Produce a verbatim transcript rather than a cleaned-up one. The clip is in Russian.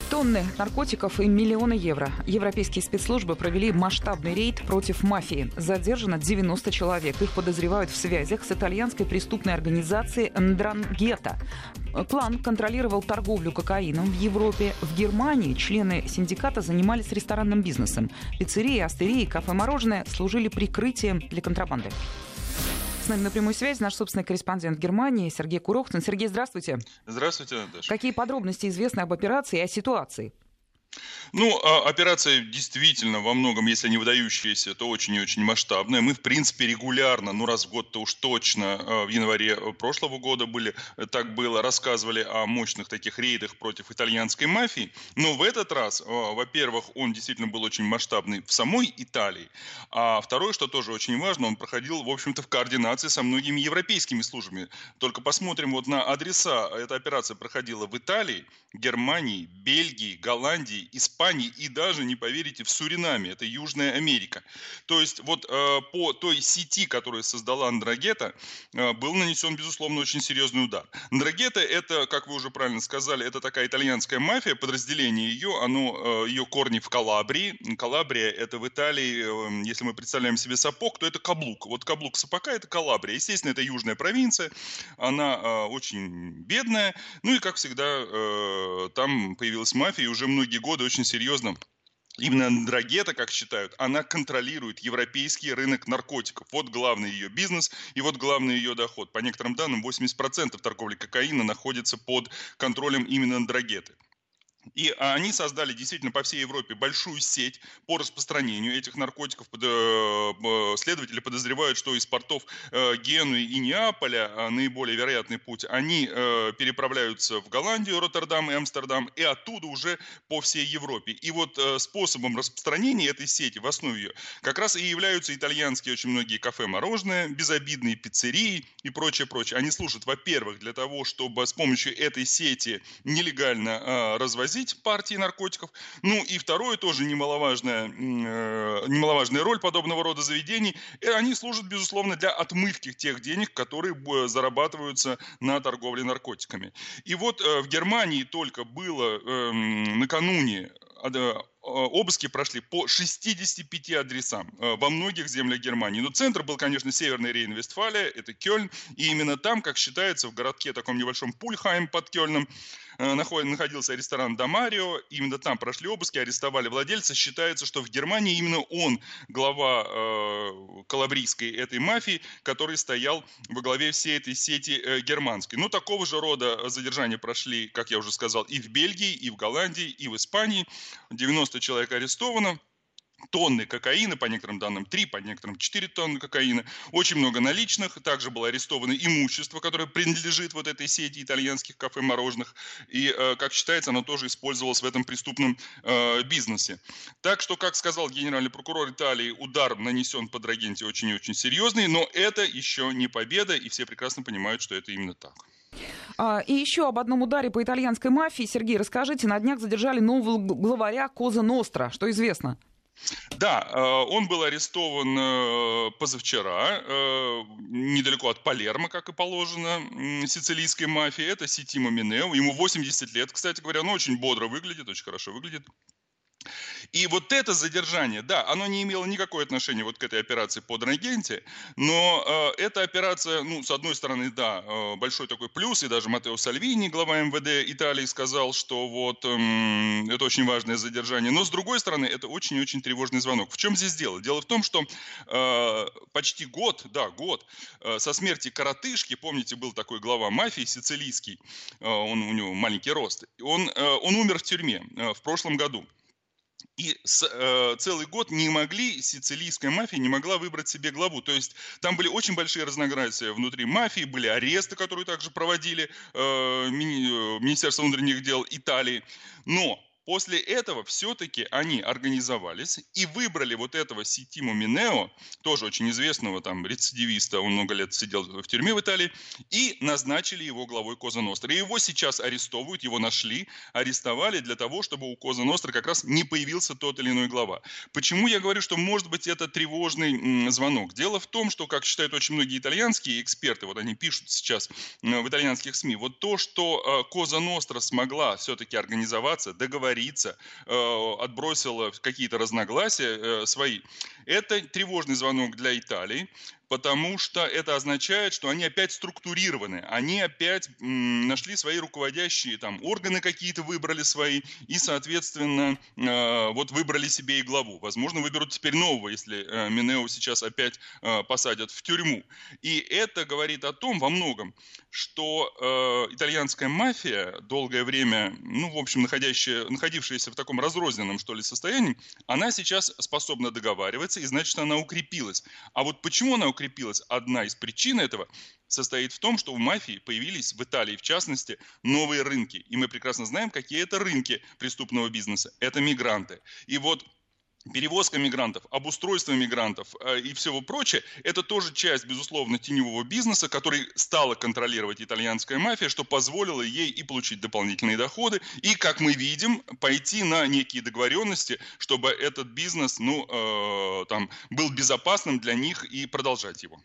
Тонны наркотиков и миллионы евро. Европейские спецслужбы провели масштабный рейд против мафии. Задержано девяносто человек. Их подозревают в связях с итальянской преступной организацией «Ндрангета». Клан контролировал торговлю кокаином в Европе. В Германии члены синдиката занимались ресторанным бизнесом. Пиццерии, остерии, кафе-мороженое служили прикрытием для контрабанды. С нами на прямой связи наш собственный корреспондент Германии Сергей Курохтин. Сергей, здравствуйте. Здравствуйте, Наташа. Какие подробности известны об операции и о ситуации? Ну, операция действительно во многом, если не выдающаяся, то очень и очень масштабная. Мы, в принципе, регулярно, ну раз в год-то уж точно, в январе прошлого года были, так было, рассказывали о мощных таких рейдах против итальянской мафии. Но в этот раз, во-первых, он действительно был очень масштабный в самой Италии. А второе, что тоже очень важно, он проходил, в общем-то, в координации со многими европейскими службами. Только посмотрим вот на адреса. Эта операция проходила в Италии, Германии, Бельгии, Голландии, Испании и даже, не поверите, в Суринаме, это Южная Америка. То есть вот э, по той сети, которую создала Ндрангета, э, был нанесен, безусловно, очень серьезный удар. Ндрангета это, как вы уже правильно сказали, это такая итальянская мафия, подразделение ее, оно, э, ее корни в Калабрии. Калабрия это в Италии, э, если мы представляем себе сапог, то это каблук. Вот каблук сапога это Калабрия. Естественно, это южная провинция, она э, очень бедная. Ну и, как всегда, э, там появилась мафия, и уже многие годы очень серьезно. Именно Ндрангета, как считают, она контролирует европейский рынок наркотиков. Вот главный ее бизнес и вот главный ее доход. По некоторым данным, восемьдесят процентов торговли кокаина находится под контролем именно Ндрангеты. И они создали действительно по всей Европе большую сеть по распостранению этих наркотиков. Следователи подозревают, что из портов Генуи и Неаполя наиболее вероятный путь, они переправляются в Голландию, Роттердам и Амстердам, и оттуда уже по всей Европе. И вот способом распространения этой сети, в основе ее, как раз и являются итальянские очень многие кафе-мороженое, безобидные пиццерии и прочее, прочее. Они служат, во-первых, для того, чтобы с помощью этой сети нелегально развозить партии наркотиков. Ну и второе, тоже немаловажная, э, немаловажная роль подобного рода заведений, и они служат, безусловно, для отмывки тех денег, которые зарабатываются на торговле наркотиками. И вот э, в Германии только было э, накануне э, обыски прошли по шестидесяти пяти адресам во многих землях Германии. Но центр был, конечно, Северная Рейн-Вестфалия, это Кёльн. И именно там, как считается, в городке таком небольшом Пульхайм под Кёльном, находился ресторан Дамарио. Именно там прошли обыски, арестовали владельца. Считается, что в Германии именно он, глава э, калабрийской этой мафии, который стоял во главе всей этой сети э, германской. Ну, такого же рода задержания прошли, как я уже сказал, и в Бельгии, и в Голландии, и в Испании. девяносто человек арестовано. Тонны кокаина, по некоторым данным три, по некоторым четыре тонны кокаина, очень много наличных, также было арестовано имущество, которое принадлежит вот этой сети итальянских кафе-мороженых, и, как считается, оно тоже использовалось в этом преступном э, бизнесе. Так что, как сказал генеральный прокурор Италии, удар нанесен по Ндрангете очень и очень серьезный, но это еще не победа, и все прекрасно понимают, что это именно так. И еще об одном ударе по итальянской мафии. Сергей, расскажите, на днях задержали нового главаря Коза Ностра, что известно? Да, он был арестован позавчера, недалеко от Палермо, как и положено, сицилийской мафии. Это Сеттимо Минео. Ему восемьдесят лет, кстати говоря, он очень бодро выглядит, очень хорошо выглядит. И вот это задержание, да, оно не имело никакого отношения вот к этой операции по Ндрангете, но э, эта операция, ну, с одной стороны, да, э, большой такой плюс, и даже Маттео Сальвини, глава эм вэ дэ Италии, сказал, что вот э, это очень важное задержание, но с другой стороны, это очень и очень тревожный звонок. В чем здесь дело? Дело в том, что э, почти год, да, год, э, со смерти коротышки, помните, был такой глава мафии сицилийский, э, он, у него маленький рост, он, э, он умер в тюрьме э, в прошлом году. И с, э, целый год не могли, сицилийская мафия не могла выбрать себе главу. То есть там были очень большие разногласия внутри мафии, были аресты, которые также проводили э, мини, Министерство внутренних дел Италии. Но после этого все-таки они организовались и выбрали вот этого Сеттимо Минео, тоже очень известного там рецидивиста, он много лет сидел в тюрьме в Италии, и назначили его главой Коза Ностры. И его сейчас арестовывают, его нашли, арестовали для того, чтобы у Коза Ностры как раз не появился тот или иной глава. Почему я говорю, что может быть это тревожный м, звонок? Дело в том, что, как считают очень многие итальянские эксперты, вот они пишут сейчас в итальянских СМИ, вот то, что э, Коза Ностра смогла все-таки организоваться, договориться, договориться, отбросила какие-то разногласия свои. Это тревожный звонок для Италии, потому что это означает, что они опять структурированы, они опять м, нашли свои руководящие там органы какие-то, выбрали свои, и, соответственно, э, вот выбрали себе и главу. Возможно, выберут теперь нового, если э, Минео сейчас опять э, посадят в тюрьму. И это говорит о том во многом, что э, итальянская мафия, долгое время, ну, в общем, находящая, находившаяся в таком разрозненном, что ли, состоянии, она сейчас способна договариваться, и значит, она укрепилась. А вот почему она укрепилась? Одна из причин этого состоит в том, что в мафии появились, в Италии в частности, новые рынки. И мы прекрасно знаем, какие это рынки преступного бизнеса. Это мигранты. И вот перевозка мигрантов, обустройство мигрантов э, и всего прочее, это тоже часть, безусловно, теневого бизнеса, который стала контролировать итальянская мафия, что позволило ей и получить дополнительные доходы, и, как мы видим, пойти на некие договоренности, чтобы этот бизнес, ну, э, там, был безопасным для них и продолжать его.